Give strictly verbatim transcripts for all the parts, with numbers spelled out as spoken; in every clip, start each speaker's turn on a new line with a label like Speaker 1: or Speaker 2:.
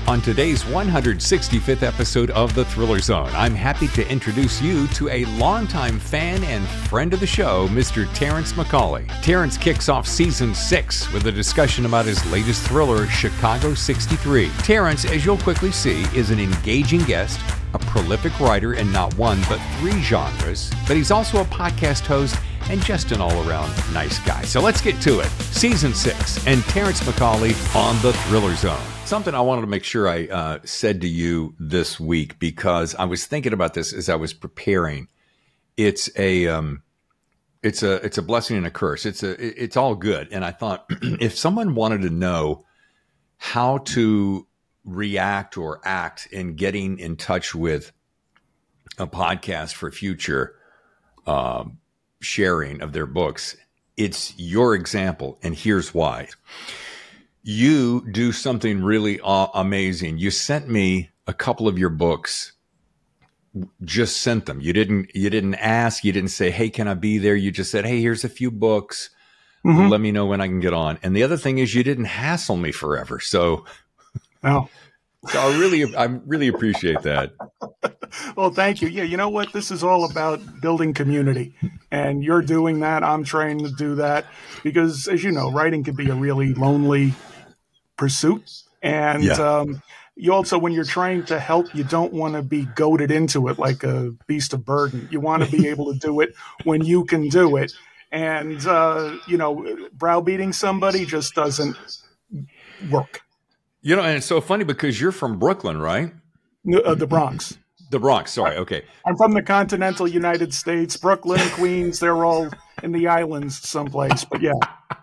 Speaker 1: On today's one hundred sixty-fifth episode of The Thriller Zone, I'm happy to introduce you to a longtime fan and friend of the show, Mister Terrence McCauley. Terrence kicks off season six with a discussion about his latest thriller, Chicago sixty-three. Terrence, as you'll quickly see, is an engaging guest, a prolific writer in not one but three genres, but he's also a podcast host and just an all-around nice guy. So let's get to it. Season six and Terrence McCauley on The Thriller Zone. Something I wanted to make sure I uh, said to you this week, because I was thinking about this as I was preparing. It's a um, it's a it's a blessing and a curse. It's a it's all good. And I thought if someone wanted to know how to react or act in getting in touch with a podcast for future um, sharing of their books, it's your example, and here's why. You do something really uh, amazing. You sent me a couple of your books. Just sent them. You didn't. You didn't ask. You didn't say, "Hey, can I be there?" You just said, "Hey, here's a few books. Mm-hmm. Let me know when I can get on." And the other thing is, you didn't hassle me forever. So,
Speaker 2: oh.
Speaker 1: so I really, I really appreciate that.
Speaker 2: Well, thank you. Yeah, you know what? This is all about building community, and you're doing that. I'm trying to do that because, as you know, writing can be a really lonely pursuit. And yeah. um, you also, when you're trying to help, you don't want to be goaded into it like a beast of burden. You want to be able to do it when you can do it. And, uh, you know, browbeating somebody just doesn't work.
Speaker 1: You know, and it's so funny because you're from Brooklyn, right?
Speaker 2: Uh, the Bronx.
Speaker 1: The Bronx, sorry, okay.
Speaker 2: I'm from the continental United States. Brooklyn, Queens, they're all in the islands someplace, but yeah.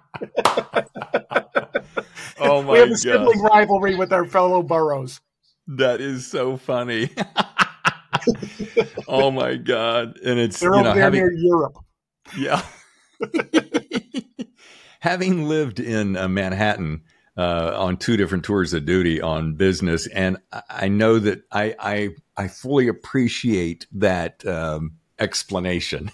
Speaker 1: Oh my God.
Speaker 2: We have a sibling rivalry with our fellow boroughs.
Speaker 1: That is so funny. Oh my God. And it's,
Speaker 2: they're
Speaker 1: you
Speaker 2: over
Speaker 1: know,
Speaker 2: there
Speaker 1: having,
Speaker 2: near Europe.
Speaker 1: Yeah. Having lived in uh, Manhattan uh, on two different tours of duty on business, and I know that I I, I fully appreciate that um, explanation.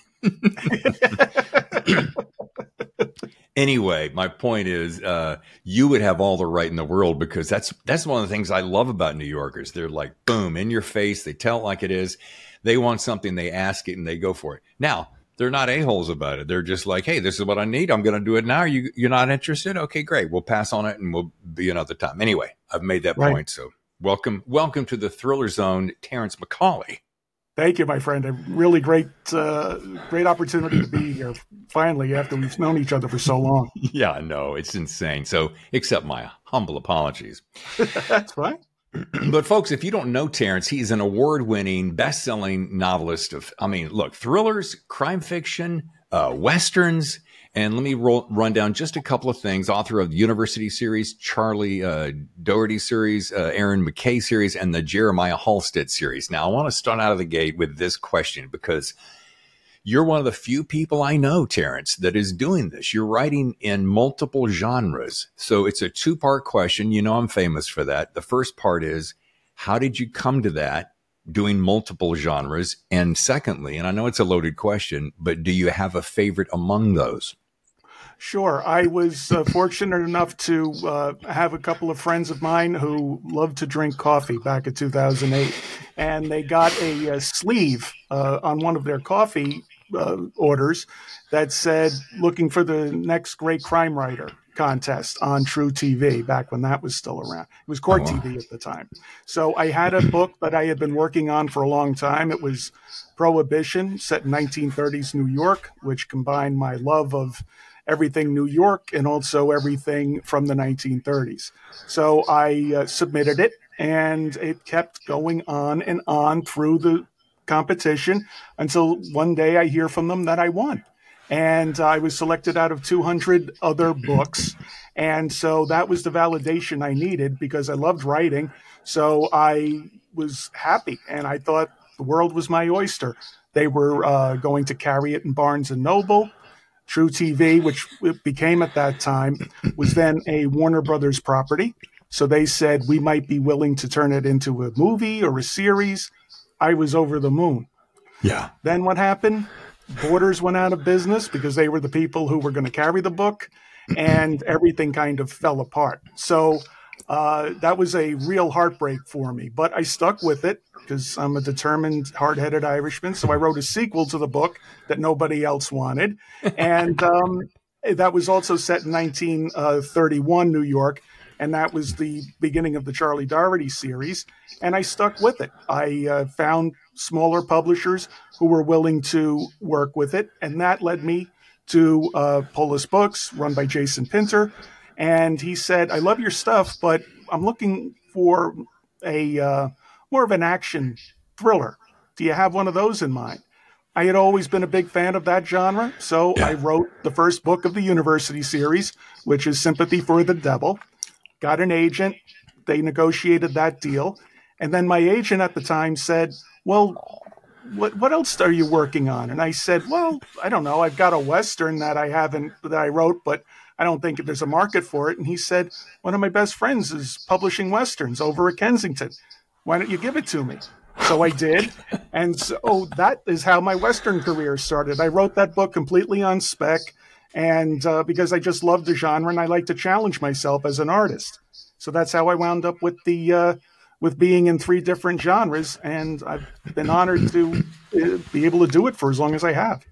Speaker 1: Anyway, my point is, uh, you would have all the right in the world, because that's that's one of the things I love about New Yorkers. They're like, boom, in your face. They tell it like it is. They want something, they ask it, and they go for it. Now, they're not a-holes about it. They're just like, hey, this is what I need. I'm going to do it now. You, you're not interested? Okay, great. We'll pass on it, and we'll be another time. Anyway, I've made that right. point. So welcome welcome to the Thriller Zone, Terrence McCauley.
Speaker 2: Thank you, my friend. A really great, uh, great opportunity to be here. Finally, after we've known each other for so long.
Speaker 1: Yeah, no, it's insane. So, accept my humble apologies.
Speaker 2: That's fine.
Speaker 1: But folks, if you don't know Terrence, he's an award-winning, best-selling novelist of, I mean, look, thrillers, crime fiction, uh, westerns, and let me roll, run down just a couple of things. Author of the University series, Charlie uh, Doherty series, uh, Aaron McKay series, and the Jeremiah Halstead series. Now, I want to start out of the gate with this question, because you're one of the few people I know, Terrence, that is doing this. You're writing in multiple genres. So it's a two-part question. You know I'm famous for that. The first part is, how did you come to that, doing multiple genres? And secondly, and I know it's a loaded question, but do you have a favorite among those?
Speaker 2: Sure. I was uh, fortunate enough to uh, have a couple of friends of mine who loved to drink coffee back in two thousand eight. And they got a, a sleeve uh, on one of their coffee uh, orders that said, looking for the next great crime writer contest on True T V, back when that was still around. It was Court oh, wow. T V at the time. So I had a book that I had been working on for a long time. It was Prohibition, set in nineteen thirties New York, which combined my love of everything New York and also everything from the nineteen thirties. So I uh, submitted it, and it kept going on and on through the competition until one day I hear from them that I won. And I was selected out of two hundred other books. And so that was the validation I needed, because I loved writing. So I was happy, and I thought the world was my oyster. They were uh, going to carry it in Barnes and Noble. True T V, which it became at that time, was then a Warner Brothers property. So they said we might be willing to turn it into a movie or a series. I was over the moon.
Speaker 1: Yeah.
Speaker 2: Then what happened? Borders went out of business because they were the people who were going to carry the book, and everything kind of fell apart. So Uh, that was a real heartbreak for me, but I stuck with it because I'm a determined, hard-headed Irishman. So I wrote a sequel to the book that nobody else wanted. And um, that was also set in nineteen thirty-one New York. And that was the beginning of the Charlie Doherty series. And I stuck with it. I uh, found smaller publishers who were willing to work with it. And that led me to uh, Polis Books, run by Jason Pinter. And he said, I love your stuff, but I'm looking for a uh, more of an action thriller. Do you have one of those in mind? I had always been a big fan of that genre. So yeah. I wrote the first book of the University series, which is Sympathy for the Devil. Got an agent. They negotiated that deal. And then my agent at the time said, well, what what else are you working on? And I said, well, I don't know. I've got a Western that I haven't, that I wrote, but I don't think there's a market for it. And he said, one of my best friends is publishing Westerns over at Kensington. Why don't you give it to me? So I did. And so that is how my Western career started. I wrote that book completely on spec. And uh, because I just love the genre and I like to challenge myself as an artist. So that's how I wound up with the uh, with being in three different genres. And I've been honored to uh, be able to do it for as long as I have.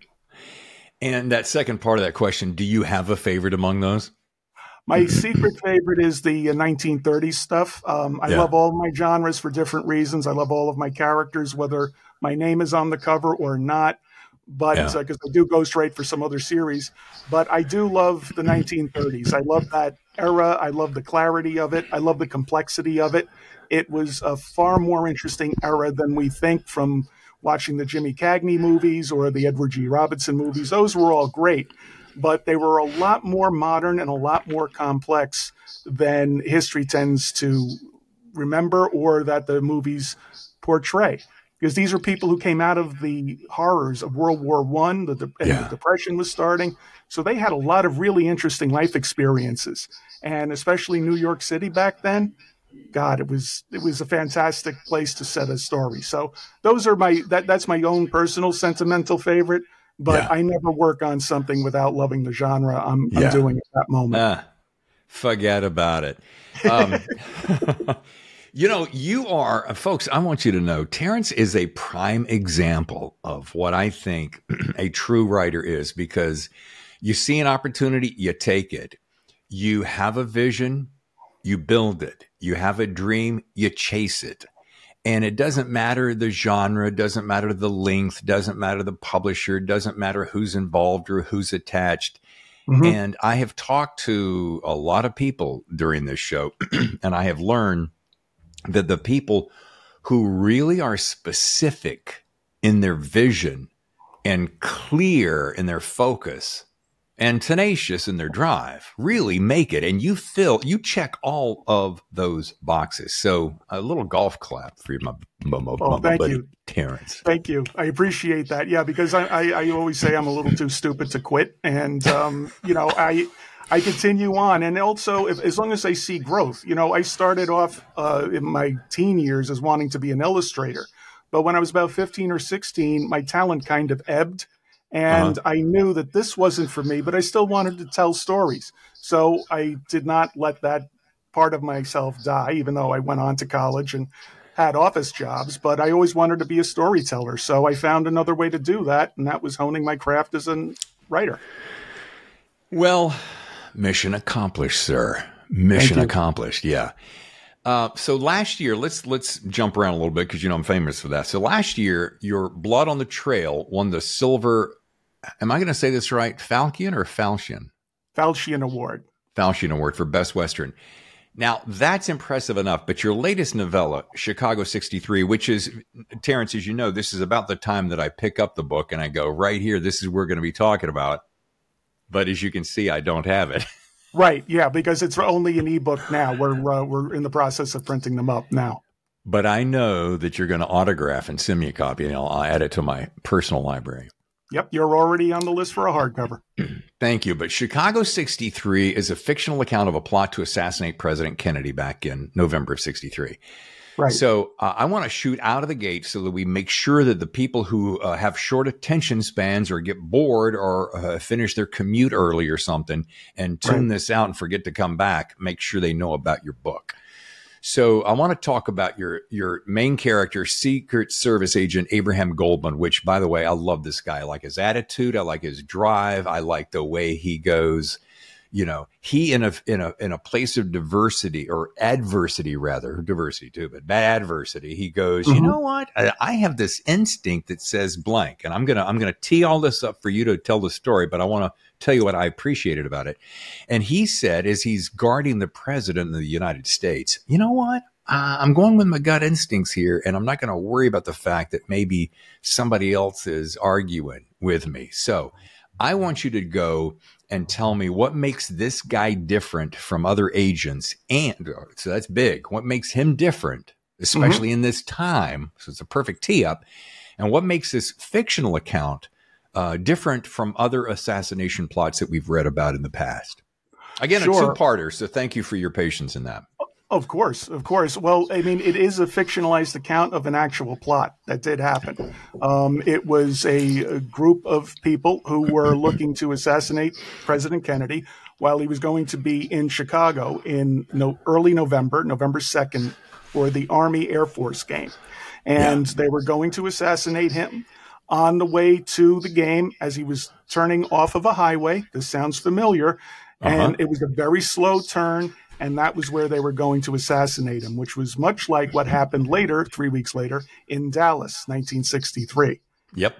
Speaker 1: And that second part of that question, do you have a favorite among those?
Speaker 2: My secret favorite is the uh, nineteen thirties stuff. Um, I yeah. love all my genres for different reasons. I love all of my characters, whether my name is on the cover or not. But because yeah. uh, I do ghostwrite for some other series, but I do love the nineteen thirties. I love that era. I love the clarity of it. I love the complexity of it. It was a far more interesting era than we think from watching the Jimmy Cagney movies or the Edward G. Robinson movies. Those were all great, but they were a lot more modern and a lot more complex than history tends to remember or that the movies portray. Because these are people who came out of the horrors of World War One, the, de- yeah. and the Depression was starting. So they had a lot of really interesting life experiences. And especially New York City back then, God, it was it was a fantastic place to set a story. So those are my that that's my own personal sentimental favorite. But yeah. I never work on something without loving the genre I'm, yeah. I'm doing at that moment.
Speaker 1: Uh, forget about it. Um, You know, you are, folks, I want you to know, Terrence is a prime example of what I think a true writer is, because you see an opportunity, you take it. You have a vision, you build it. You have a dream, you chase it. And it doesn't matter the genre, doesn't matter the length, doesn't matter the publisher, doesn't matter who's involved or who's attached. Mm-hmm. And I have talked to a lot of people during this show, and I have learned that the people who really are specific in their vision and clear in their focus and tenacious in their drive really make it. And you fill, you check all of those boxes. So a little golf clap for my, my, my,
Speaker 2: oh,
Speaker 1: my buddy
Speaker 2: you.
Speaker 1: Terrence.
Speaker 2: Thank you. I appreciate that. Yeah, because I, I, I always say I'm a little too stupid to quit. And, um, you know, I... I continue on. And also, if, as long as I see growth, you know, I started off uh, in my teen years as wanting to be an illustrator. But when I was about fifteen or sixteen, my talent kind of ebbed. And uh-huh. I knew that this wasn't for me, but I still wanted to tell stories. So I did not let that part of myself die, even though I went on to college and had office jobs. But I always wanted to be a storyteller. So I found another way to do that. And that was honing my craft as a writer.
Speaker 1: Well, mission accomplished, sir. Mission accomplished. Yeah. Uh, so last year, let's let's jump around a little bit because you know I'm famous for that. So last year, your Blood on the Trail won the silver. Am I going to say this right? Falcon or Falchion?
Speaker 2: Falchion Award.
Speaker 1: Falchion Award for Best Western. Now that's impressive enough. But your latest novella, Chicago sixty-three, which is, Terrence, as you know, this is about the time that I pick up the book and I go right here. This is what we're going to be talking about. But as you can see, I don't have it.
Speaker 2: Right. Yeah, because it's only an ebook now. We're uh, we're in the process of printing them up now.
Speaker 1: But I know that you're going to autograph and send me a copy, and I'll add it to my personal library.
Speaker 2: Yep, you're already on the list for a hardcover.
Speaker 1: Thank you. But Chicago sixty-three is a fictional account of a plot to assassinate President Kennedy back in November of sixty-three.
Speaker 2: Right.
Speaker 1: So uh, I want to shoot out of the gate so that we make sure that the people who uh, have short attention spans or get bored or uh, finish their commute early or something and tune
Speaker 2: Right.
Speaker 1: this out and forget to come back, make sure they know about your book. So I want to talk about your your main character, Secret Service agent Abraham Goldman, which, by the way, I love this guy. I like his attitude. I like his drive. I like the way he goes. You know, he in a in a in a place of diversity or adversity, rather diversity too, but bad adversity. He goes, mm-hmm. you know what? I, I have this instinct that says blank, and I'm gonna I'm gonna tee all this up for you to tell the story. But I want to tell you what I appreciated about it. And he said, as he's guarding the president of the United States, you know what? Uh, I'm going with my gut instincts here, and I'm not going to worry about the fact that maybe somebody else is arguing with me. So I want you to go and tell me what makes this guy different from other agents. And so that's big. What makes him different, especially mm-hmm. in this time? So it's a perfect tee up. And what makes this fictional account uh, different from other assassination plots that we've read about in the past? Again, sure. a two-parter. So thank you for your patience in that.
Speaker 2: Of course, of course. Well, I mean, it is a fictionalized account of an actual plot that did happen. Um, it was a, a group of people who were looking to assassinate President Kennedy while he was going to be in Chicago in no, early November, November second, for the Army Air Force game. And yeah. they were going to assassinate him on the way to the game as he was turning off of a highway. This sounds familiar. And uh-huh. it was a very slow turn. And that was where they were going to assassinate him, which was much like what happened later, three weeks later, in Dallas, nineteen sixty-three.
Speaker 1: Yep.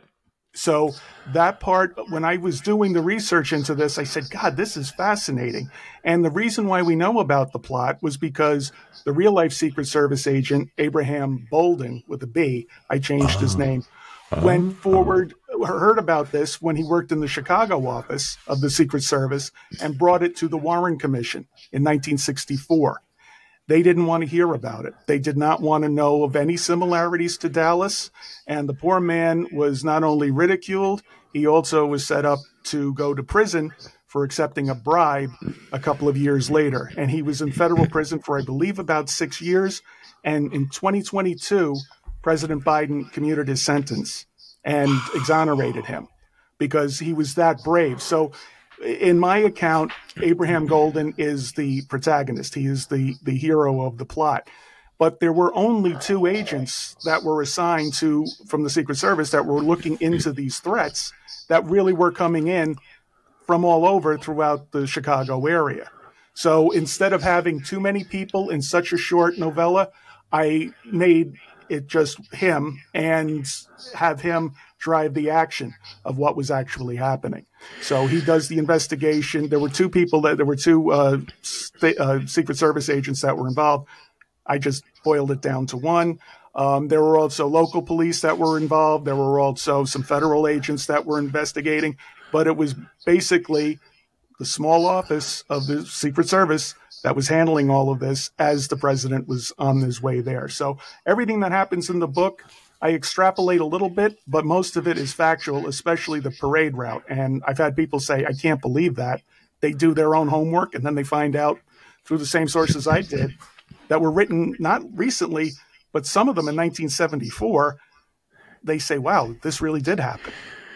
Speaker 2: So that part, when I was doing the research into this, I said, God, this is fascinating. And the reason why we know about the plot was because the real-life Secret Service agent, Abraham Bolden, with a B, I changed uh, his name, uh, went forward, uh, heard about this when he worked in the Chicago office of the Secret Service and brought it to the Warren Commission in nineteen sixty-four. They didn't want to hear about it. They did not want to know of any similarities to Dallas. And the poor man was not only ridiculed, he also was set up to go to prison for accepting a bribe a couple of years later. And he was in federal prison for, I believe, about six years. And in twenty twenty-two, President Biden commuted his sentence and exonerated him because he was that brave. So in my account, Abraham Golden is the protagonist. He is the, the hero of the plot. But there were only two agents that were assigned to from the Secret Service that were looking into these threats that really were coming in from all over throughout the Chicago area. So instead of having too many people in such a short novella, I made it just him and have him drive the action of what was actually happening. So he does the investigation. There were two people that there were two uh, st- uh, Secret Service agents that were involved. I just boiled it down to one. Um, there were also local police that were involved. There were also some federal agents that were investigating, but it was basically the small office of the Secret Service that was handling all of this as the president was on his way there. So everything that happens in the book, I extrapolate a little bit, but most of it is factual, especially the parade route. And I've had people say, I can't believe that. They do their own homework, and then they find out through the same sources I did that were written not recently, but some of them in nineteen seventy-four. They say, wow, this really did happen.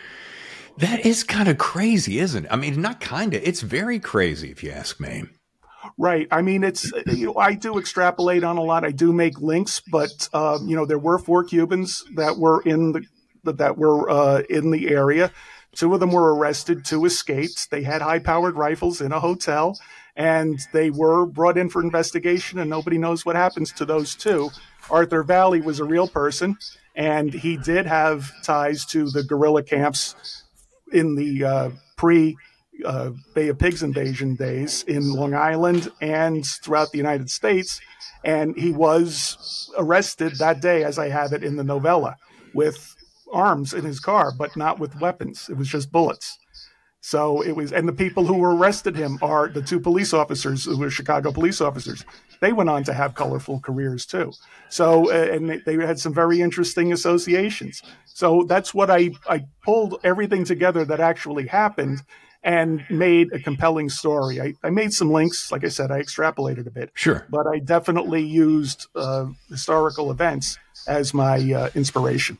Speaker 1: That is kind of crazy, isn't it? I mean, not kind of. It's very crazy, if you ask me.
Speaker 2: Right. I mean, it's, you know, I do extrapolate on a lot. I do make links, but, uh, you know, there were four Cubans that were in the, that were uh, in the area. Two of them were arrested, two escaped. They had high powered rifles in a hotel, and they were brought in for investigation, and nobody knows what happens to those two. Arthur Valley was a real person, and he did have ties to the guerrilla camps in the uh, pre Uh, Bay of Pigs invasion days in Long Island and throughout the United States. And he was arrested that day, as I have it in the novella, with arms in his car, but not with weapons. It was just bullets. So it was, and the people who arrested him are the two police officers who were Chicago police officers. They went on to have colorful careers too. So, uh, and they, they had some very interesting associations. So that's what I, I pulled everything together that actually happened. and made a compelling story. I, I made some links. Like I said, I extrapolated a bit.
Speaker 1: Sure.
Speaker 2: But I definitely used uh, historical events as my uh, inspiration.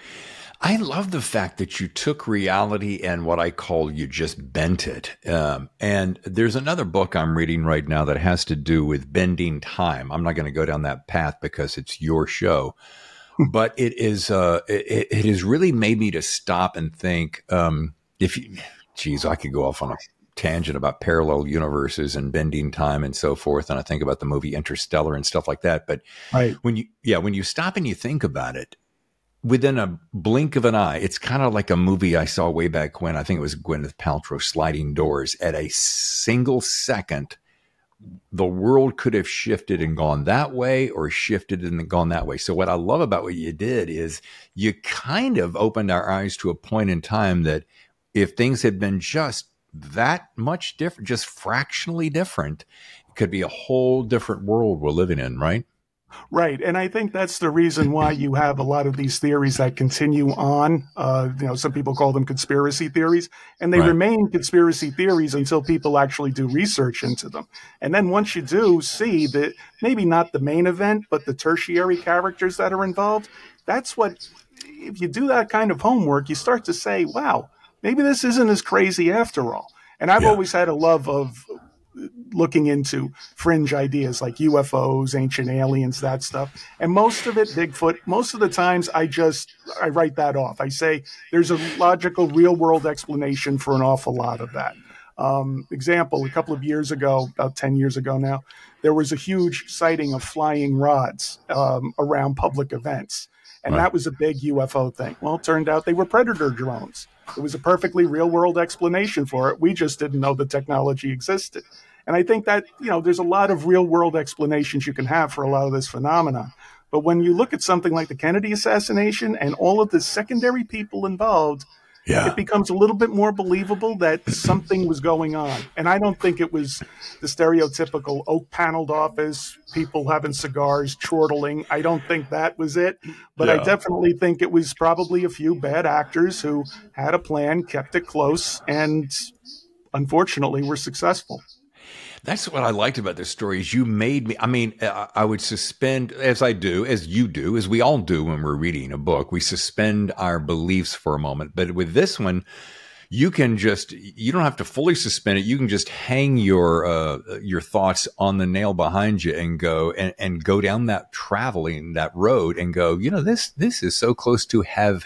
Speaker 1: I love the fact that you took reality and what I call you just bent it. Um, and there's another book I'm reading right now that has to do with bending time. I'm not going to go down that path because it's your show, but it is, uh, it, it has really made me to stop and think, um, if you, geez, I could go off on a tangent about parallel universes and bending time and so forth. And I think about the movie Interstellar and stuff like that. But
Speaker 2: right.
Speaker 1: when you, yeah, when you stop and you think about it, within a blink of an eye, it's kind of like a movie I saw way back when. I think it was Gwyneth Paltrow, Sliding Doors. At a single second, the world could have shifted and gone that way or shifted and gone that way. So what I love about what you did is you kind of opened our eyes to a point in time that if things had been just that much different, just fractionally different, it could be a whole different world we're living in, right?
Speaker 2: Right. And I think that's the reason why you have a lot of these theories that continue on. Uh, you know, some people call them conspiracy theories, and they
Speaker 1: Right.
Speaker 2: remain conspiracy theories until people actually do research into them. And then once you do see that maybe not the main event, but the tertiary characters that are involved, that's what, if you do that kind of homework, you start to say, wow, maybe this isn't as crazy after all. And I've
Speaker 1: Yeah.
Speaker 2: always had a love of looking into fringe ideas like U F Os, ancient aliens, that stuff. And most of it, Bigfoot, most of the times I just, I write that off. I say there's a logical real world explanation for an awful lot of that. Um, example, a couple of years ago, about ten years ago now, there was a huge sighting of flying rods um, around public events. And
Speaker 1: Right.
Speaker 2: that was a big U F O thing. Well, it turned out they were Predator drones. It was a perfectly real world explanation for it. We just didn't know the technology existed. And I think that, you know, there's a lot of real world explanations you can have for a lot of this phenomenon. But when you look at something like the Kennedy assassination and all of the secondary people involved,
Speaker 1: Yeah.
Speaker 2: it becomes a little bit more believable that something was going on. And I don't think it was the stereotypical oak paneled office, people having cigars, chortling. I don't think that was it. But
Speaker 1: Yeah.
Speaker 2: I definitely think it was probably a few bad actors who had a plan, kept it close, and unfortunately were successful.
Speaker 1: That's what I liked about this story is you made me, I mean, I I would suspend, as I do, as you do, as we all do when we're reading a book, we suspend our beliefs for a moment. But with this one, you can just, you don't have to fully suspend it. You can just hang your, uh, your thoughts on the nail behind you and go, and, and go down that traveling, that road and go, you know, this, this is so close to have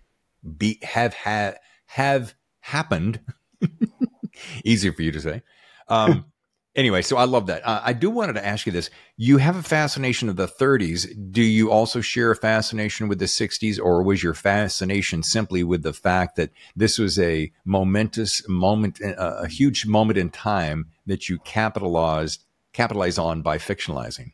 Speaker 1: be, have had, have happened. Easier for you to say. Um, Anyway, so I love that. Uh, I do wanted to ask you this. You have a fascination of the thirties. Do you also share a fascination with the sixties, or was your fascination simply with the fact that this was a momentous moment, uh, a huge moment in time that you capitalized, capitalized on by fictionalizing?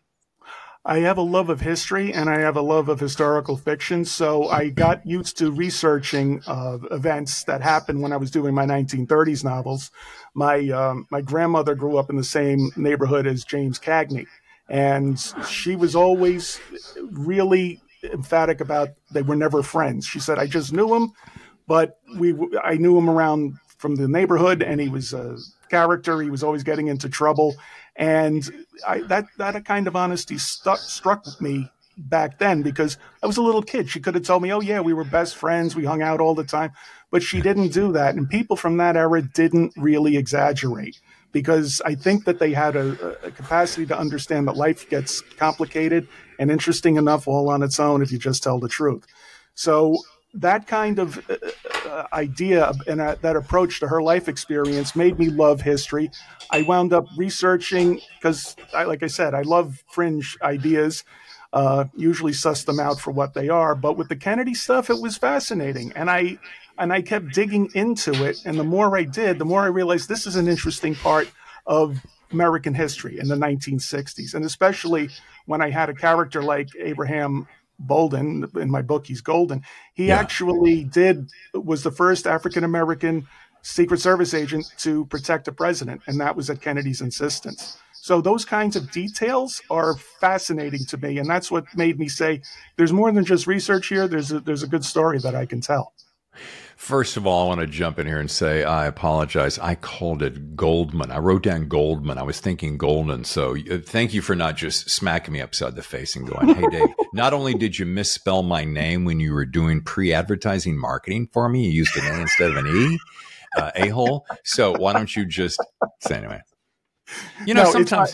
Speaker 2: I have a love of history and I have a love of historical fiction. So I got used to researching uh, events that happened when I was doing my nineteen thirties novels. My um, my grandmother grew up in the same neighborhood as James Cagney, and she was always really emphatic about they were never friends. She said, I just knew him, but we I knew him around from the neighborhood, and he was a character. He was always getting into trouble. And I, that that kind of honesty stuck, struck me back then because I was a little kid. She could have told me, oh, yeah, we were best friends. We hung out all the time. But she didn't do that. And people from that era didn't really exaggerate because I think that they had a, a capacity to understand that life gets complicated and interesting enough all on its own if you just tell the truth. So that kind of uh, idea and uh, that approach to her life experience made me love history. I wound up researching because, I, like I said, I love fringe ideas, uh, usually suss them out for what they are. But with the Kennedy stuff, it was fascinating. And I and I kept digging into it. And the more I did, the more I realized this is an interesting part of American history in the nineteen sixties. And especially when I had a character like Abraham Bolden, in my book, he's golden. He
Speaker 1: Yeah.
Speaker 2: actually did, was the first African-American Secret Service agent to protect a president, and that was at Kennedy's insistence. So those kinds of details are fascinating to me, and that's what made me say, there's more than just research here. There's a, there's a good story that I can tell.
Speaker 1: First of all, I want to jump in here and say I apologize. I called it Goldman. I wrote down Goldman. I was thinking Golden. So uh, thank you for not just smacking me upside the face and going, hey, Dave, not only did you misspell my name when you were doing pre-advertising marketing for me, you used an A instead of an E, uh, a-hole. So why don't you just say anyway? You know, no, sometimes.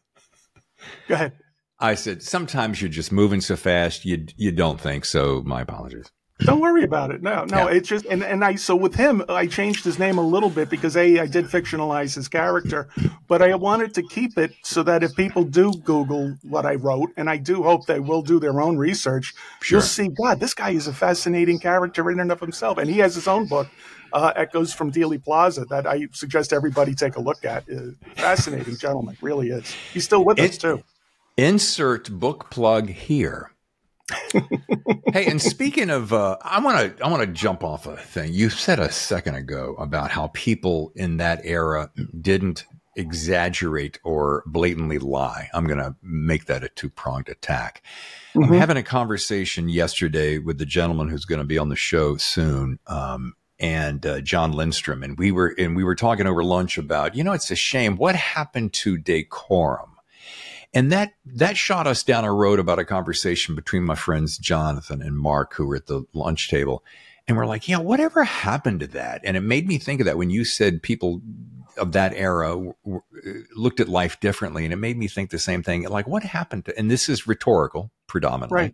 Speaker 2: Go ahead.
Speaker 1: I said, sometimes you're just moving so fast, you you don't think. So my apologies.
Speaker 2: Don't worry about it. No, no, yeah. It's just, and, and I, so with him, I changed his name a little bit because A, I did fictionalize his character, but I wanted to keep it so that if people do Google what I wrote, and I do hope they will do their own research, sure. You'll see, God, this guy is a fascinating character in and of himself. And he has his own book, uh, Echoes from Dealey Plaza, that I suggest everybody take a look at. Uh, fascinating gentleman, really is. He's still with it, us too.
Speaker 1: Insert book plug here. Hey, and speaking of, uh, I want to I want to jump off a thing. You said a second ago about how people in that era didn't exaggerate or blatantly lie. I'm going to make that a two-pronged attack. Mm-hmm. I'm having a conversation yesterday with the gentleman who's going to be on the show soon, um, and uh, John Lindstrom, and we were and we were talking over lunch about, you know, it's a shame what happened to decorum. And that that shot us down a road about a conversation between my friends Jonathan and Mark, who were at the lunch table. And we're like, yeah, whatever happened to that? And it made me think of that when you said people of that era w- w- looked at life differently. And it made me think the same thing. Like, what happened to, and this is rhetorical predominantly.
Speaker 2: Right.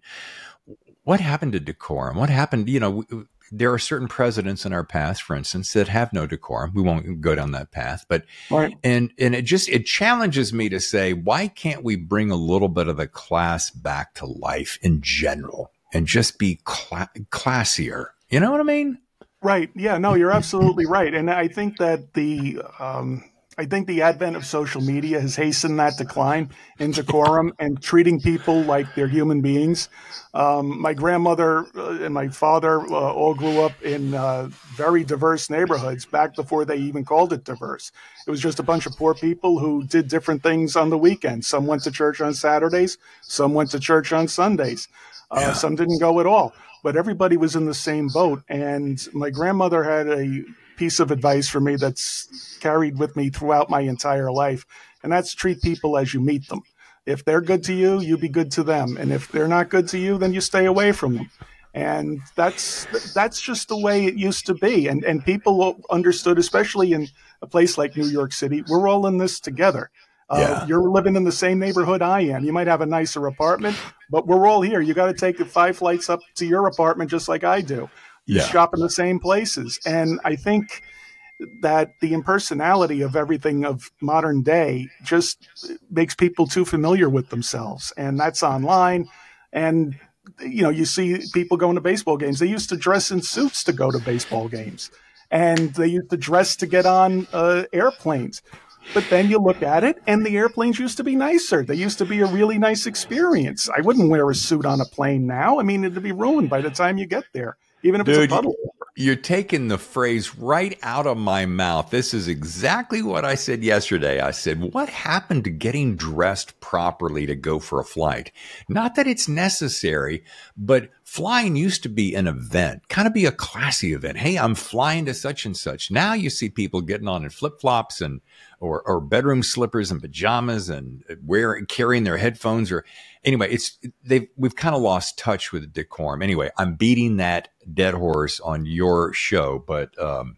Speaker 1: What happened to decorum? What happened, you know, w- there are certain presidents in our past, for instance, that have no decorum. We won't go down that path, but
Speaker 2: right.
Speaker 1: and and it just it challenges me to say, why can't we bring a little bit of the class back to life in general and just be cla- classier? You know what I mean?
Speaker 2: Right. Yeah. No, you're absolutely right. And I think that the um, I think the advent of social media has hastened that decline in decorum and treating people like they're human beings. Um, my grandmother uh, and my father uh, all grew up in uh, very diverse neighborhoods back before they even called it diverse. It was just a bunch of poor people who did different things on the weekends. Some went to church on Saturdays. Some went to church on Sundays. Uh, yeah. Some didn't go at all. But everybody was in the same boat. And my grandmother had a piece of advice for me that's carried with me throughout my entire life. And that's treat people as you meet them. If they're good to you, you be good to them. And if they're not good to you, then you stay away from them. And that's that's just the way it used to be. And and people understood, especially in a place like New York City, we're all in this together. Uh, yeah. You're living in the same neighborhood I am. You might have a nicer apartment, but we're all here. You got to take the five flights up to your apartment just like I do. You yeah. shop in the same places. And I think that the impersonality of everything of modern day just makes people too familiar with themselves. And that's online. And, you know, you see people going to baseball games. They used to dress in suits to go to baseball games. And they used to dress to get on uh, airplanes. But then you look at it, and the airplanes used to be nicer. They used to be a really nice experience. I wouldn't wear a suit on a plane now. I mean, it'd be ruined by the time you get there, even if Dude, it's a puddle.
Speaker 1: You're taking the phrase right out of my mouth. This is exactly what I said yesterday. I said, what happened to getting dressed properly to go for a flight? Not that it's necessary, but flying used to be an event, kind of be a classy event. Hey, I'm flying to such and such. Now you see people getting on in flip-flops and or, or bedroom slippers and pajamas and wearing carrying their headphones. Or anyway, it's they've we've kind of lost touch with decorum. Anyway, I'm beating that dead horse on your show, but um,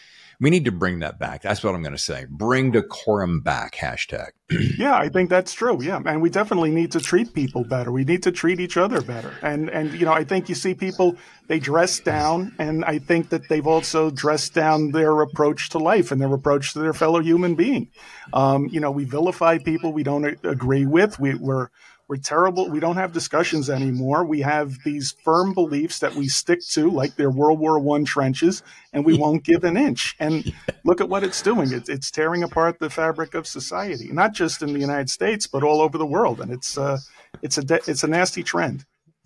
Speaker 1: we need to bring that back. That's what I'm going to say. Bring decorum back. Hashtag.
Speaker 2: Yeah, I think that's true. Yeah, and we definitely need to treat people better. We need to treat each other better. And and you know, I think you see people, they dress down, and I think that they've also dressed down their approach to life and their approach to their fellow human being. Um, you know, we vilify people we don't a- agree with. We, we're We're terrible. We don't have discussions anymore. We have these firm beliefs that we stick to, like they're World War One trenches, and we won't give an inch. And look at what it's doing. It's, it's tearing apart the fabric of society, not just in the United States, but all over the world. And it's uh, it's a de- it's a nasty trend.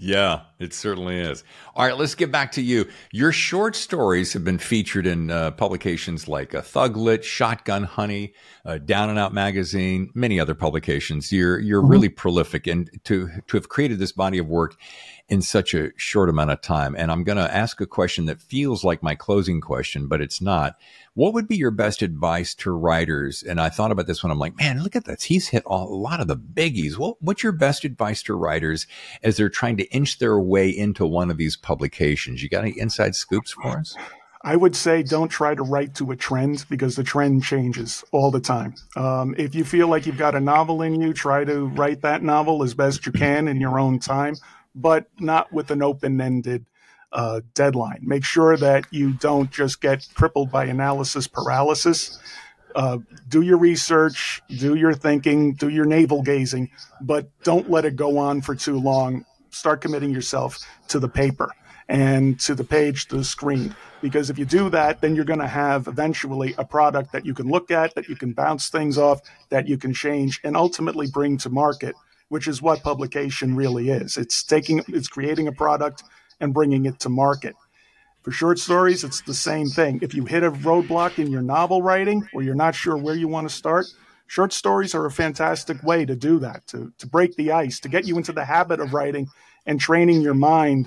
Speaker 1: Yeah, it certainly is. All right, let's get back to you. Your short stories have been featured in uh, publications like uh, Thuglit, Shotgun Honey, uh, Down and Out Magazine, many other publications. You're you're
Speaker 2: Mhm.
Speaker 1: really prolific, and to to have created this body of work in such a short amount of time. And I'm going to ask a question that feels like my closing question, but it's not. What would be your best advice to writers? And I thought about this when I'm like, man, look at this. He's hit a lot of the biggies. Well, what's your best advice to writers as they're trying to inch their way into one of these publications? You got any inside scoops for us?
Speaker 2: I would say don't try to write to a trend because the trend changes all the time. Um, if you feel like you've got a novel in you, try to write that novel as best you can in your own time, but not with an open-ended uh, deadline. Make sure that you don't just get crippled by analysis paralysis. Uh, do your research, do your thinking, do your navel gazing, but don't let it go on for too long. Start committing yourself to the paper and to the page, to the screen. Because if you do that, then you're going to have eventually a product that you can look at, that you can bounce things off, that you can change, and ultimately bring to market, which is what publication really is. It's taking, it's creating a product and bringing it to market. For short stories, it's the same thing. If you hit a roadblock in your novel writing or you're not sure where you want to start, short stories are a fantastic way to do that, to, to break the ice, to get you into the habit of writing and training your mind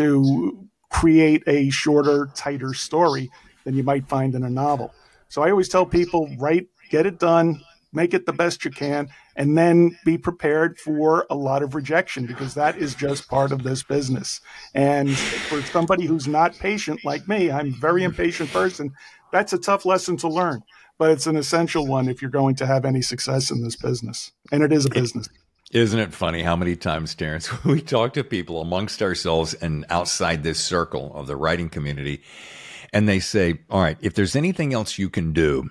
Speaker 2: to create a shorter, tighter story than you might find in a novel. So I always tell people, write, get it done, make it the best you can, and then be prepared for a lot of rejection because that is just part of this business. And for somebody who's not patient like me, I'm a very impatient person, that's a tough lesson to learn, but it's an essential one if you're going to have any success in this business. And it is a business.
Speaker 1: Isn't it funny how many times, Terrence, we talk to people amongst ourselves and outside this circle of the writing community, and they say, all right, if there's anything else you can do,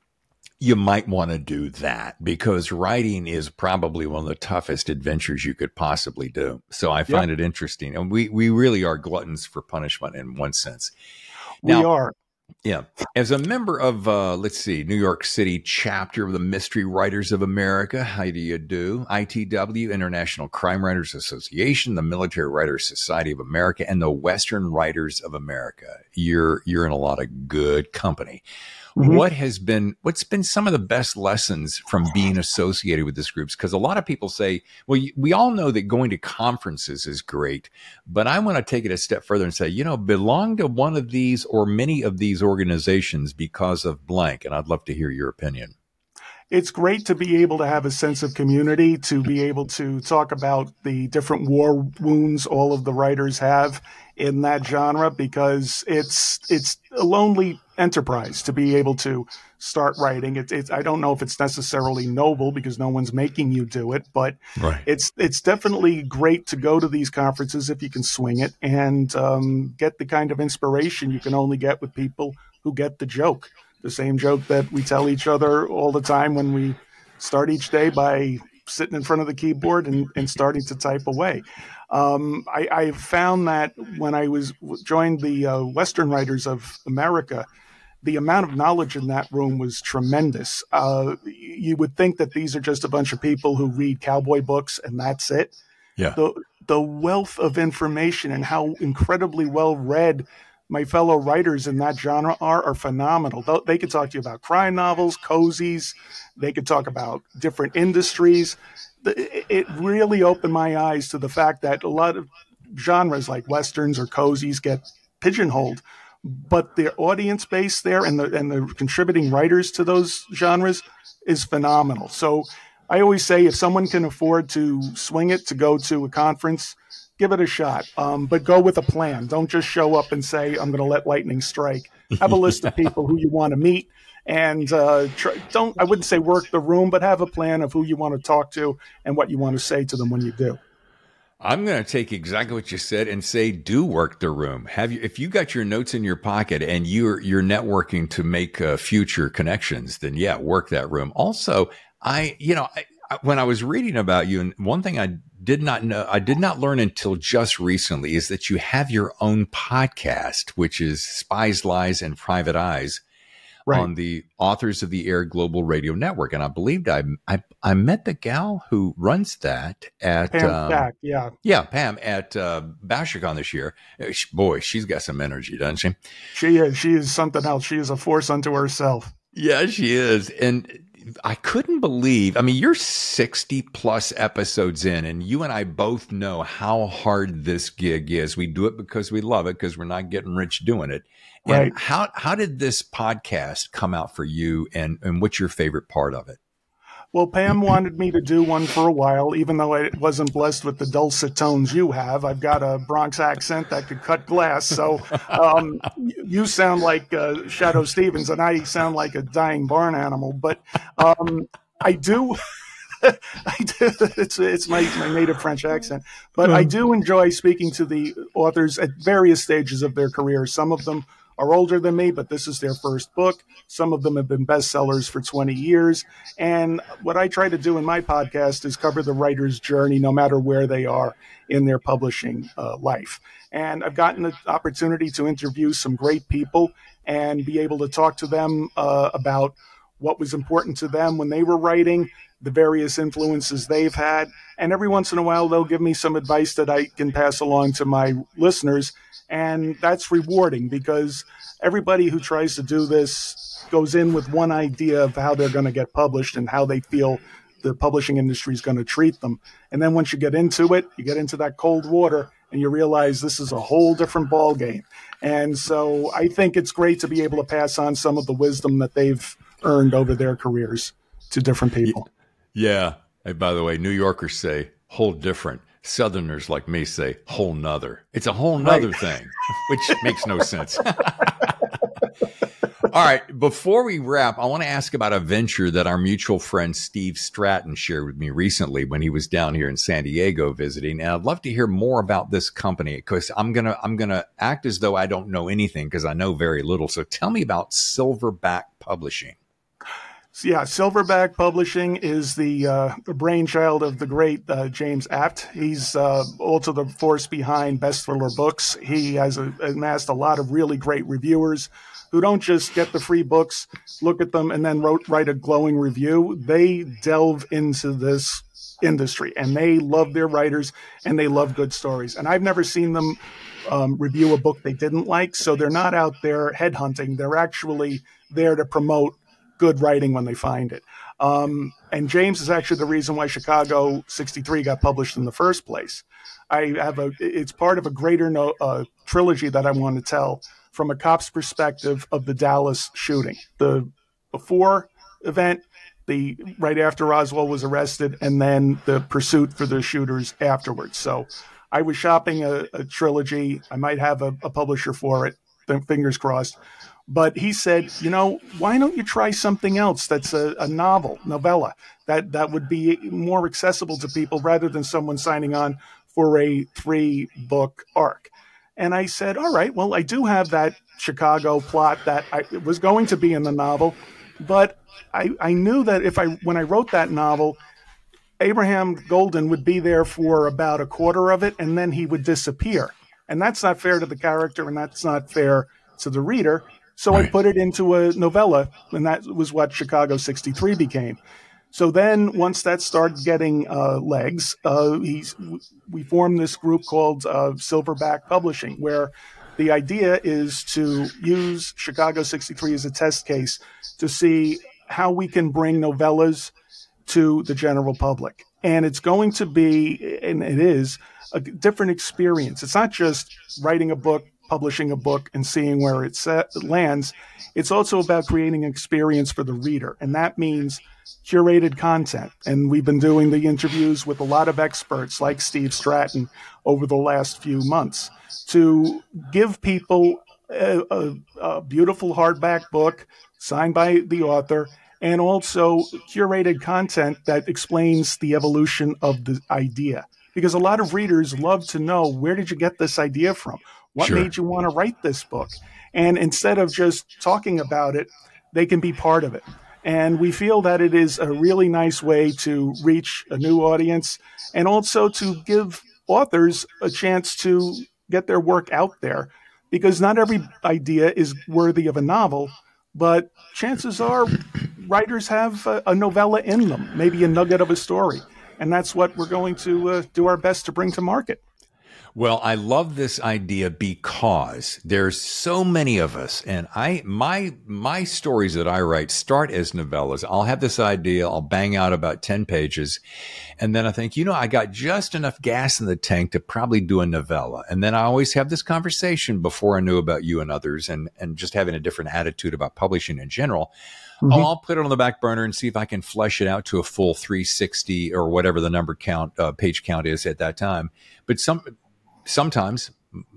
Speaker 1: you might want to do that because writing is probably one of the toughest adventures you could possibly do. So I find yep. it interesting. And we, we really are gluttons for punishment in one sense.
Speaker 2: Now, we are.
Speaker 1: Yeah. As a member of, uh, let's see, New York City chapter of the Mystery Writers of America, how do you do? I T W, International Crime Writers Association, the Military Writers Society of America, and the Western Writers of America. You're, you're in a lot of good company. Mm-hmm. What has been, what's been some of the best lessons from being associated with these groups? Because a lot of people say, well, we all know that going to conferences is great, but I want to take it a step further and say, you know, belong to one of these or many of these organizations because of blank. And I'd love to hear your opinion.
Speaker 2: It's great to be able to have a sense of community, to be able to talk about the different war wounds all of the writers have in that genre, because it's it's a lonely enterprise to be able to start writing. It's, it's I don't know if it's necessarily noble because no one's making you do it, but right. it's it's definitely great to go to these conferences if you can swing it and um, get the kind of inspiration you can only get with people who get the joke. The same joke that we tell each other all the time when we start each day by sitting in front of the keyboard and, and starting to type away. Um, I, I found that when I was joined the uh, Western Writers of America, the amount of knowledge in that room was tremendous. Uh, you would think that these are just a bunch of people who read cowboy books and that's it.
Speaker 1: Yeah.
Speaker 2: The, the wealth of information and how incredibly well read my fellow writers in that genre are are phenomenal. They could talk to you about crime novels, cozies. They could talk about different industries. It really opened my eyes to the fact that a lot of genres like Westerns or cozies get pigeonholed, but the audience base there and the and the contributing writers to those genres is phenomenal. So I always say if someone can afford to swing it to go to a conference, give it a shot, um, but go with a plan. Don't just show up and say, I'm going to let lightning strike. Have a list of people who you want to meet and uh, try, don't, I wouldn't say work the room, but have a plan of who you want to talk to and what you want to say to them when you do.
Speaker 1: I'm going to take exactly what you said and say, do work the room. Have you, if you got your notes in your pocket and you're, you're networking to make uh, future connections, then yeah, work that room. Also, I, you know, I, when I was reading about you, and one thing I did not know, I did not learn until just recently, is that you have your own podcast, which is Spies, Lies, and Private Eyes.
Speaker 2: right.
Speaker 1: on the Authors of the Air Global Radio Network. And I believed I I, I met the gal who runs that at
Speaker 2: Pam
Speaker 1: um,
Speaker 2: Stack, yeah.
Speaker 1: Yeah, Pam at uh, Bashicon this year. Boy, she's got some energy, doesn't she?
Speaker 2: She is. She is something else. She is a force unto herself.
Speaker 1: Yeah, she is. And I couldn't believe, I mean, you're sixty plus episodes in, and you and I both know how hard this gig is. We do it because we love it, because we're not getting rich doing it. And
Speaker 2: right.
Speaker 1: how how did this podcast come out for you, and, and what's your favorite part of it?
Speaker 2: Well, Pam wanted me to do one for a while, even though I wasn't blessed with the dulcet tones you have. I've got a Bronx accent that could cut glass. So um, you sound like uh, Shadoe Stevens, and I sound like a dying barn animal. But um, I do. I do. It's it's my, my native French accent. But I do enjoy speaking to the authors at various stages of their careers. Some of them are older than me, but this is their first book. Some of them have been bestsellers for twenty years. And what I try to do in my podcast is cover the writer's journey, no matter where they are in their publishing uh, life. And I've gotten the opportunity to interview some great people and be able to talk to them uh, about what was important to them when they were writing, the various influences they've had. And every once in a while, they'll give me some advice that I can pass along to my listeners. And that's rewarding, because everybody who tries to do this goes in with one idea of how they're going to get published and how they feel the publishing industry is going to treat them. And then once you get into it, you get into that cold water and you realize this is a whole different ball game. And so I think it's great to be able to pass on some of the wisdom that they've earned over their careers to different people.
Speaker 1: Yeah. Hey, by the way, New Yorkers say whole different. Southerners like me say whole nother. It's a whole nother right. thing, which makes no sense. All right. Before we wrap, I want to ask about a venture that our mutual friend Steve Stratton shared with me recently when he was down here in San Diego visiting. And I'd love to hear more about this company, because I'm going to I'm going to act as though I don't know anything, because I know very little. So tell me about Silverback Publishing.
Speaker 2: Yeah, Silverback Publishing is the, uh, the brainchild of the great uh, James Apt. He's uh, also the force behind Best Thriller Books. He has a, amassed a lot of really great reviewers who don't just get the free books, look at them, and then wrote, write a glowing review. They delve into this industry, and they love their writers, and they love good stories. And I've never seen them um, review a book they didn't like, so they're not out there headhunting. They're actually there to promote good writing when they find it. Um, and James is actually the reason why Chicago sixty-three got published in the first place. I have a, it's part of a greater no, uh, trilogy that I want to tell from a cop's perspective of the Dallas shooting. The before event, the right after Oswald was arrested, and then the pursuit for the shooters afterwards. So I was shopping a, a trilogy. I might have a, a publisher for it, fingers crossed. But he said, you know, why don't you try something else that's a, a novel, novella, that, that would be more accessible to people rather than someone signing on for a three-book arc. And I said, all right, well, I do have that Chicago plot that I, it was going to be in the novel, but I, I knew that if I when I wrote that novel, Abraham Golden would be there for about a quarter of it, and then he would disappear. And that's not fair to the character, and that's not fair to the reader. So right. I put it into a novella, and that was what Chicago sixty-three became. So then once that started getting uh, legs, uh, he's, we formed this group called uh, Silverback Publishing, where the idea is to use Chicago sixty-three as a test case to see how we can bring novellas to the general public. And it's going to be, and it is, a different experience. It's not just writing a book, publishing a book, and seeing where it set, lands. It's also about creating an experience for the reader. And that means curated content. And we've been doing the interviews with a lot of experts like Steve Stratton over the last few months to give people a, a, a beautiful hardback book signed by the author, and also curated content that explains the evolution of the idea. Because a lot of readers love to know, where did you get this idea from? What sure. made you want to write this book? And instead of just talking about it, they can be part of it. And we feel that it is a really nice way to reach a new audience, and also to give authors a chance to get their work out there, because not every idea is worthy of a novel, but chances are writers have a, a novella in them, maybe a nugget of a story. And that's what we're going to uh, do our best to bring to market.
Speaker 1: Well, I love this idea because there's so many of us, and I my my stories that I write start as novellas. I'll have this idea, I'll bang out about ten pages, and then I think, you know, I got just enough gas in the tank to probably do a novella. And then I always have this conversation before I knew about you and others, and and just having a different attitude about publishing in general. Mm-hmm. Oh, I'll put it on the back burner and see if I can flesh it out to a full three sixty or whatever the number count, uh, page count is at that time. But some sometimes,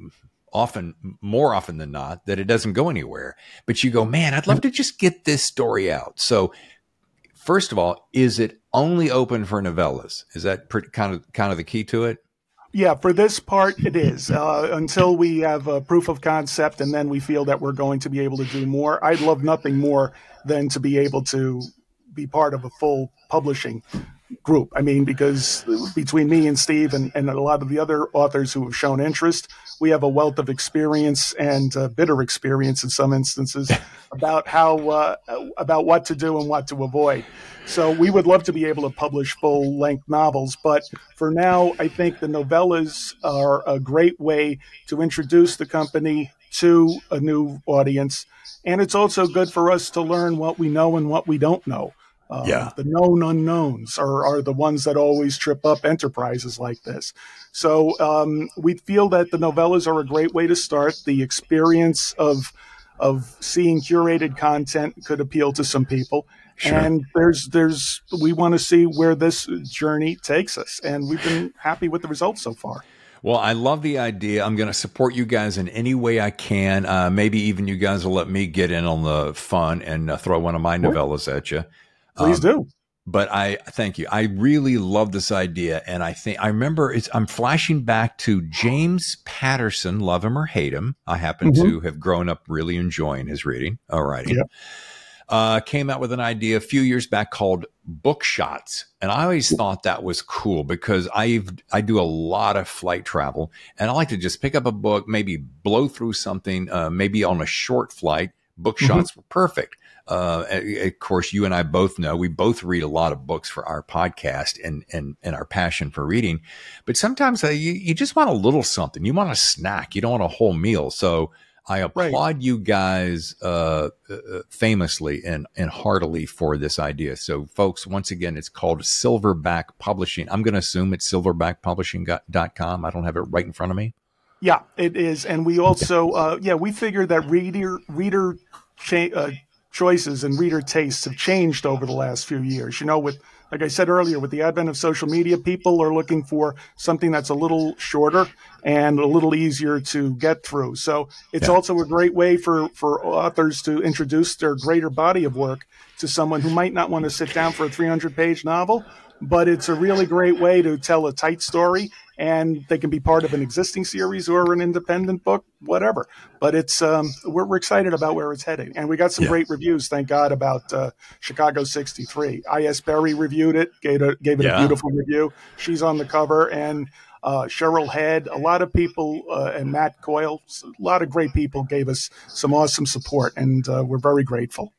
Speaker 1: often, more often than not, that it doesn't go anywhere. But you go, man, I'd love to just get this story out. So first of all, is it only open for novellas? Is that pretty, kind of kind of the key to it?
Speaker 2: Yeah, for this part, it is. Uh, until we have a proof of concept and then we feel that we're going to be able to do more. I'd love nothing more than to be able to be part of a full publishing group. I mean, because between me and Steve and, and a lot of the other authors who have shown interest, we have a wealth of experience and uh, bitter experience in some instances about how uh, about what to do and what to avoid. So we would love to be able to publish full-length novels, but for now, I think the novellas are a great way to introduce the company to a new audience, and it's also good for us to learn what we know and what we don't know. Um,
Speaker 1: yeah.
Speaker 2: The known unknowns are, are the ones that always trip up enterprises like this. So um, we feel that the novellas are a great way to start. The experience of of seeing curated content could appeal to some people.
Speaker 1: Sure.
Speaker 2: And there's there's we want to see where this journey takes us. And we've been happy with the results so far.
Speaker 1: Well, I love the idea. I'm going to support you guys in any way I can. Uh, maybe even you guys will let me get in on the fun and uh, throw one of my novellas at you.
Speaker 2: Please
Speaker 1: um,
Speaker 2: do.
Speaker 1: But I thank you. I really love this idea. And I think I remember it's, I'm flashing back to James Patterson, love him or hate him. I happen mm-hmm. to have grown up really enjoying his reading, uh, writing. Yep. Uh, came out with an idea a few years back called Book Shots. And I always thought that was cool because I've, I do a lot of flight travel and I like to just pick up a book, maybe blow through something, uh, maybe on a short flight. Book mm-hmm. shots were perfect. Uh, of course, you and I both know we both read a lot of books for our podcast and, and, and our passion for reading. But sometimes uh, you, you just want a little something. You want a snack. You don't want a whole meal. So I applaud right. you guys uh, uh, famously and, and heartily for this idea. So, folks, once again, it's called Silverback Publishing. I'm going to assume it's silverback publishing dot com. I don't have it right in front of me.
Speaker 2: Yeah, it is. And we also, uh, yeah, we figured that reader reader cha- uh, choices and reader tastes have changed over the last few years. You know, with, like I said earlier, with the advent of social media, people are looking for something that's a little shorter and a little easier to get through. So it's yeah. also a great way for, for authors to introduce their greater body of work to someone who might not want to sit down for a three hundred page novel, but it's a really great way to tell a tight story, and they can be part of an existing series or an independent book, whatever. But it's um, we're, we're excited about where it's heading, and we got some yeah. great reviews, thank God, about uh, Chicago sixty-three. I S Berry reviewed it, gave it, gave it yeah. a beautiful review. She's on the cover, and uh, Cheryl Head, a lot of people, uh, and Matt Coyle, a lot of great people gave us some awesome support, and uh, we're very grateful.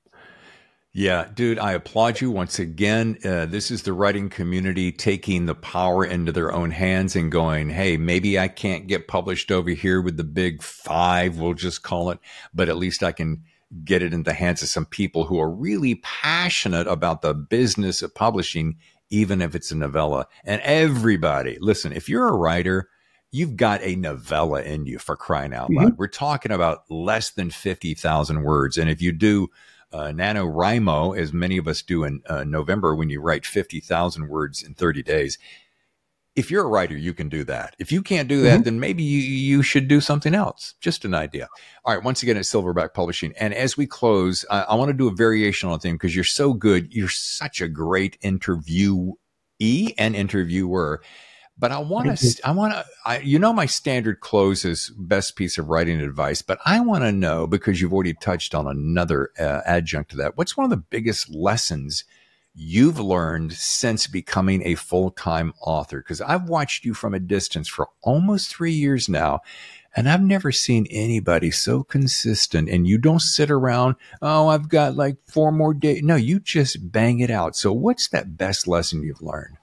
Speaker 1: Yeah, dude, I applaud you once again. Uh, this is the writing community taking the power into their own hands and going, hey, maybe I can't get published over here with the big five, we'll just call it, but at least I can get it in the hands of some people who are really passionate about the business of publishing, even if it's a novella. And everybody, listen, if you're a writer, you've got a novella in you, for crying out loud. Mm-hmm. We're talking about less than fifty thousand words. And if you do Uh, NaNoWriMo, as many of us do in uh, November, when you write fifty thousand words in thirty days, if you're a writer, you can do that. If you can't do that, mm-hmm. then maybe you, you should do something else. Just an idea. All right. Once again, it's Silverback Publishing. And as we close, I, I want to do a variation on a theme because you're so good. You're such a great interviewee and interviewer. But I want to, I want to, I, you know, my standard close is best piece of writing advice, but I want to know, because you've already touched on another uh, adjunct to that. What's one of the biggest lessons you've learned since becoming a full-time author? Because I've watched you from a distance for almost three years now. And I've never seen anybody so consistent, and you don't sit around, oh, I've got like four more days. No, you just bang it out. So what's that best lesson you've learned?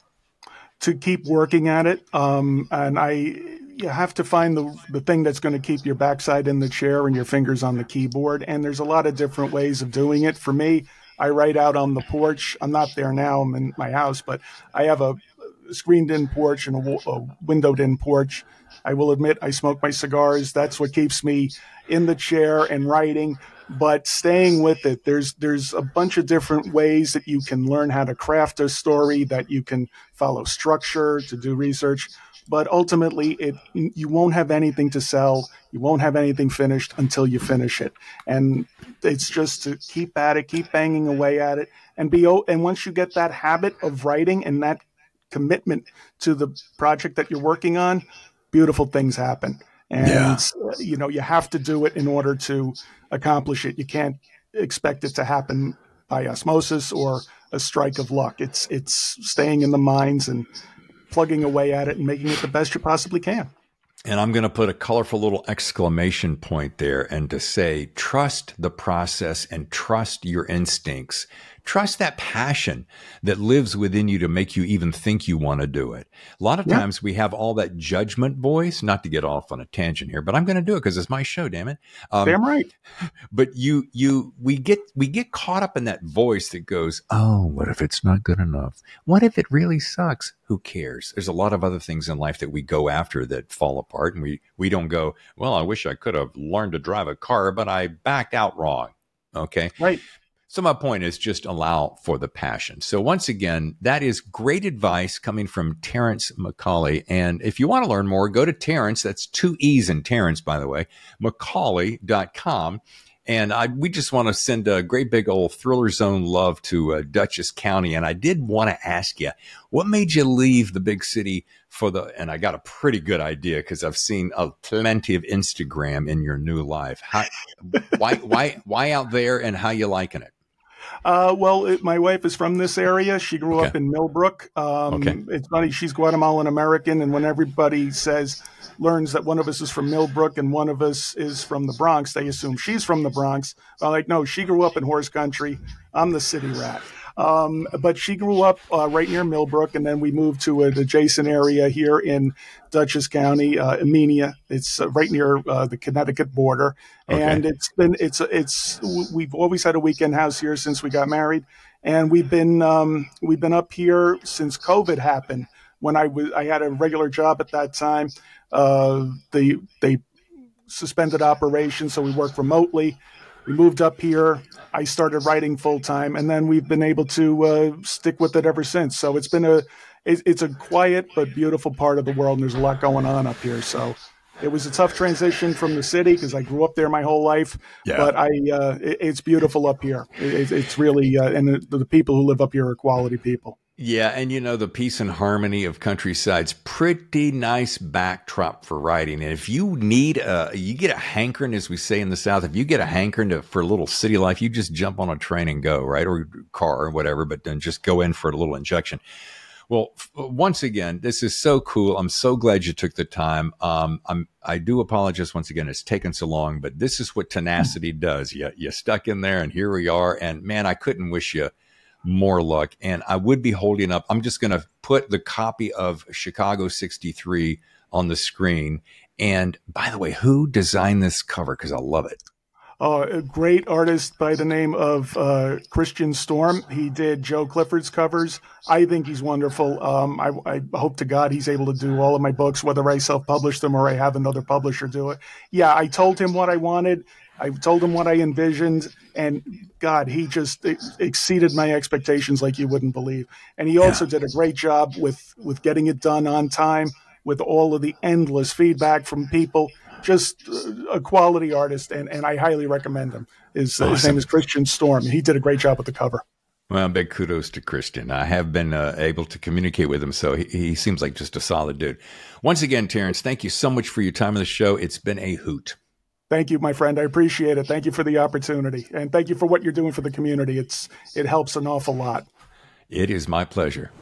Speaker 2: To keep working at it. Um, and I, you have to find the, the thing that's going to keep your backside in the chair and your fingers on the keyboard. And there's a lot of different ways of doing it. For me, I write out on the porch. I'm not there now. I'm in my house, but I have a screened-in porch and a, a windowed-in porch. I will admit I smoke my cigars. That's what keeps me in the chair and writing, but staying with it. There's there's a bunch of different ways that you can learn how to craft a story, that you can follow structure to do research. But ultimately, it you won't have anything to sell. You won't have anything finished until you finish it. And it's just to keep at it, keep banging away at it, and be. And once you get that habit of writing and that commitment to the project that you're working on, beautiful things happen. And, yeah. you know, you have to do it in order to accomplish it. You can't expect it to happen by osmosis or a strike of luck. It's, it's staying in the minds and plugging away at it and making it the best you possibly can.
Speaker 1: And I'm going to put a colorful little exclamation point there and to say, trust the process and trust your instincts. Trust that passion that lives within you to make you even think you want to do it. A lot of yeah. times we have all that judgment voice, not to get off on a tangent here, but I'm going to do it because it's my show, damn it.
Speaker 2: Um, Damn right.
Speaker 1: But you, you, we get, we get caught up in that voice that goes, oh, what if it's not good enough? What if it really sucks? Who cares? There's a lot of other things in life that we go after that fall apart, and we, we don't go, well, I wish I could have learned to drive a car, but I backed out wrong. Okay.
Speaker 2: Right.
Speaker 1: So my point is just allow for the passion. So once again, that is great advice coming from Terrence McCauley. And if you want to learn more, go to Terrence. That's two E's in Terrence, by the way, McCauley dot com. And I, we just want to send a great big old Thriller Zone love to uh, Dutchess County. And I did want to ask you, what made you leave the big city for the, and I got a pretty good idea because I've seen a plenty of Instagram in your new life. How, why, why, why out there, and how you liking it?
Speaker 2: Uh, well, it, my wife is from this area. She grew okay. up in Millbrook. Um, okay. It's funny. She's Guatemalan American. And when everybody says, learns that one of us is from Millbrook and one of us is from the Bronx, they assume she's from the Bronx. I'm like, no, she grew up in horse country. I'm the city rat. Um, but she grew up uh, right near Millbrook, and then we moved to an adjacent area here in Dutchess County, uh, Amenia. It's uh, right near uh, the Connecticut border, okay. and it's been it's it's we've always had a weekend house here since we got married, and we've been um, we've been up here since COVID happened. When I was I had a regular job at that time, uh, they they suspended operations, so we worked remotely. We moved up here. I started writing full time, and then we've been able to uh, stick with it ever since. So it's been a, it, it's a quiet but beautiful part of the world, and there's a lot going on up here. So it was a tough transition from the city because I grew up there my whole life. Yeah. But I, uh, it, it's beautiful up here. It, it's really, uh, and the, the people who live up here are quality people.
Speaker 1: Yeah, and you know, the peace and harmony of countryside's pretty nice backdrop for writing. And if you need a, you get a hankering, as we say in the South, if you get a hankering to, for a little city life, you just jump on a train and go, right? Or car or whatever, but then just go in for a little injection. Well, f- once again, this is so cool. I'm so glad you took the time. Um, I'm, I do apologize once again. It's taken so long, but this is what tenacity does. You, you stuck in there, and here we are. And man, I couldn't wish you more luck. And I would be holding up, I'm just going to put the copy of Chicago sixty-three on the screen. And by the way, who designed this cover? Because I love it.
Speaker 2: Uh, a great artist by the name of uh, Christian Storm. He did Joe Clifford's covers. I think he's wonderful. Um, I, I hope to God he's able to do all of my books, whether I self-publish them or I have another publisher do it. Yeah, I told him what I wanted. I told him what I envisioned, and God, he just exceeded my expectations like you wouldn't believe. And he also yeah. did a great job with, with getting it done on time, with all of the endless feedback from people. Just a quality artist, and, and I highly recommend him. His, awesome. his name is Christian Storm. He did a great job with the cover.
Speaker 1: Well, big kudos to Christian. I have been uh, able to communicate with him, so he, he seems like just a solid dude. Once again, Terrence, thank you so much for your time on the show. It's been a hoot.
Speaker 2: Thank you, my friend. I appreciate it. Thank you for the opportunity, and thank you for what you're doing for the community. It's it helps an awful lot.
Speaker 1: It is my pleasure.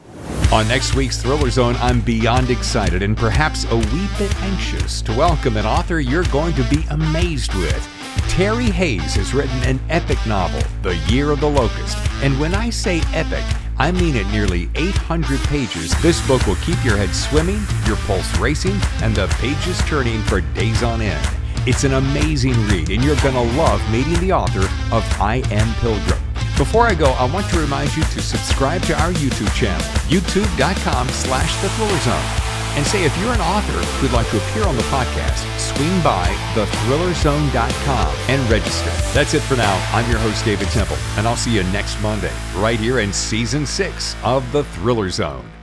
Speaker 1: On next week's Thriller Zone, I'm beyond excited and perhaps a wee bit anxious to welcome an author you're going to be amazed with. Terry Hayes has written an epic novel, The Year of the Locust. And when I say epic, I mean at nearly eight hundred pages. This book will keep your head swimming, your pulse racing, and the pages turning for days on end. It's an amazing read, and you're going to love meeting the author of I Am Pilgrim. Before I go, I want to remind you to subscribe to our YouTube channel, youtube.com slash The Thriller Zone. And say if you're an author who'd like to appear on the podcast, swing by the thriller zone dot com and register. That's it for now. I'm your host, David Temple, and I'll see you next Monday, right here in Season six of The Thriller Zone.